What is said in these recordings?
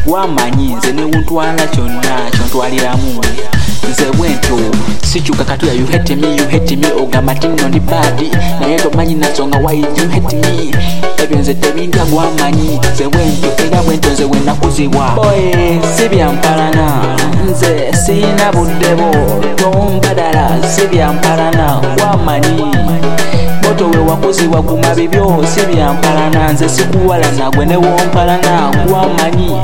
wamanyi nze newuntwala kyonna kyontwaliramu nze bwentyo sikyuka katuya you hate me ogamba tino ndi badi naye tomanyi nasonga why you hate me ebyo nze tebindya gwamanyi nze bwentyo era bwentyo nze wenakuzibwa boye sibyampalana nze sina buddebo tombadala sibyampalana wamanyi moto we wakuzibwa guma bibyo sibyampalana nze sikuwalana gwe newompalana wamanyi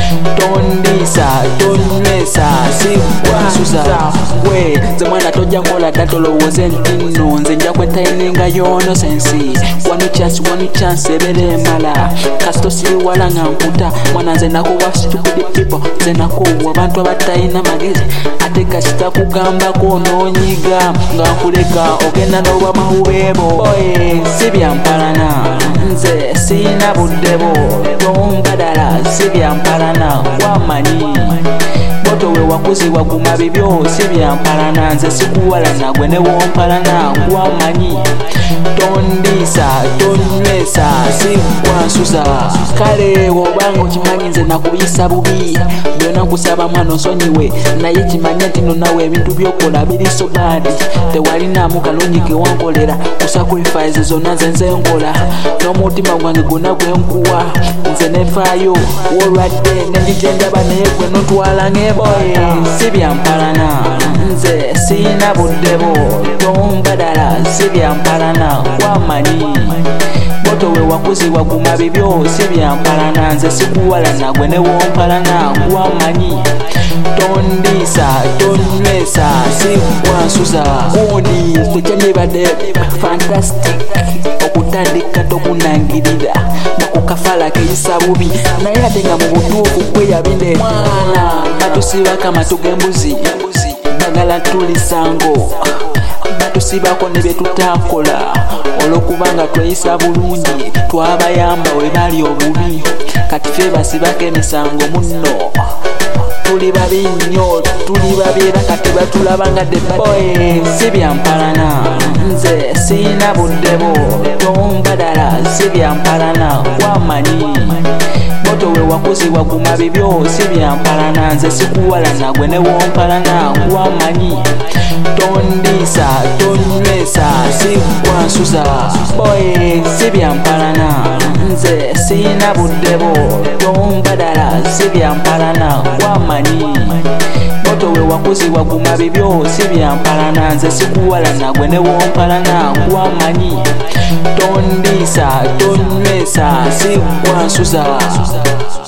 tondisa tonywesa sikwansuza gwe nze mwana tojja nkola dda tolowooze nti nno nze nja kwetaininga yono sensi wanu chance ebere emala kasito siri wala nga nkuta mwana nze nakuwa stupid people nze nakuwa abantu abatalina magezi ate kasita kugambako noonyiga nga nkuleka ogenda n'olwa mahubebo oye sibyampalana nze sina buddebo tombadala sibyampalana wamanyi moto we wakuzibwa guma bibyo sibyampalana nze sikuwalana gwe newompalana wamanyi tondisa tonywesa sikwansuza kale wobanga okimanyi nze nakuyisa bubi byonna nkusaba mwana osonyiwe naye kimanya nti nonawe ebintu byokola biri so badi tewalinamu kalungi kewankolera ku sacrifice zonna nze nkola n'omutima gwange gwonna gwenkuwa nze nefaayo wolwadde nendijenjaba naye gwe notwala ng'eboye sibyampalana nze sina buddebo tombadala sibyampalana wamanyi moto we wakuzibwa guma bibyo sibyampalana nze sikuwalana gwe newompalana wamanyi tondisa tonywesa sikwansuza gundi tekyandibadde fantastic okutandika tokunangirira nakukafala keyisa bubi naye ate nga mu butuufu kweyabinde mwana batusiba kamatu gembuzi bagala tulisango batusibako ne byetutakola olwokubanga tweyisa bulungi twabayamba we bali obubi kati ffe basibako emisango munno tuli babi nnyo tuli babyera kati batulabanga deboye sibyampalana nze sina buddebo tombadala sibyampalana wamanyi moto we wakuzibwa guma bibyo sibyampalana nze sikuwalana gwe newompalana wamanyi tondisa tonywesa sikwansuza boye sibyampalana nze sina buddebo tombadala sibyampalana wamanyi moto we wakuzibwa guma bibyo sibyampalana nze sikuwalana gwe newompalana wamanyi tondisa tonywesa sikwansuza